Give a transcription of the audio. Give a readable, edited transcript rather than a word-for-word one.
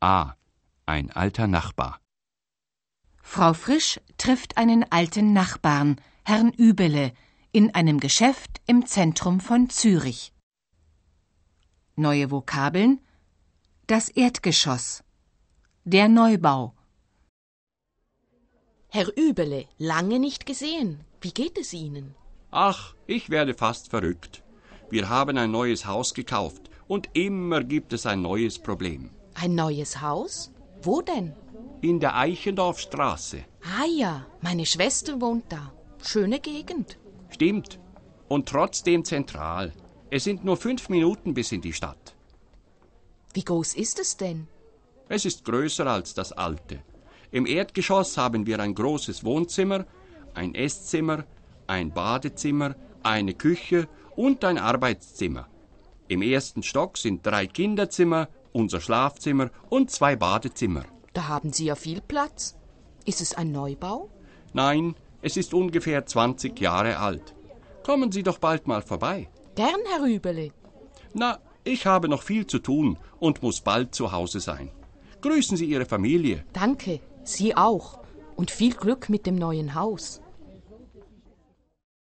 A. Ein alter Nachbar. Frau Frisch trifft einen alten Nachbarn, Herrn Übele, in einem Geschäft im Zentrum von Zürich. Neue Vokabeln: das Erdgeschoss, der Neubau. Herr Übele, lange nicht gesehen. Wie geht es Ihnen? Ach, ich werde fast verrückt. Wir haben ein neues Haus gekauft und immer gibt es ein neues Problem. Ein neues Haus? Wo denn? In der Eichendorfstraße. Ah ja, meine Schwester wohnt da. Schöne Gegend. Stimmt. Und trotzdem zentral. Es sind nur 5 Minuten bis in die Stadt. Wie groß ist es denn? Es ist größer als das alte. Im Erdgeschoss haben wir ein großes Wohnzimmer, ein Esszimmer, ein Badezimmer, eine Küche und ein Arbeitszimmer. Im ersten Stock sind 3 Kinderzimmer, unser Schlafzimmer und 2 Badezimmer. Da haben Sie ja viel Platz. Ist es ein Neubau? Nein, es ist ungefähr 20 Jahre alt. Kommen Sie doch bald mal vorbei. Gern, Herr Übele. Na, ich habe noch viel zu tun und muss bald zu Hause sein. Grüßen Sie Ihre Familie. Danke, Sie auch. Und viel Glück mit dem neuen Haus.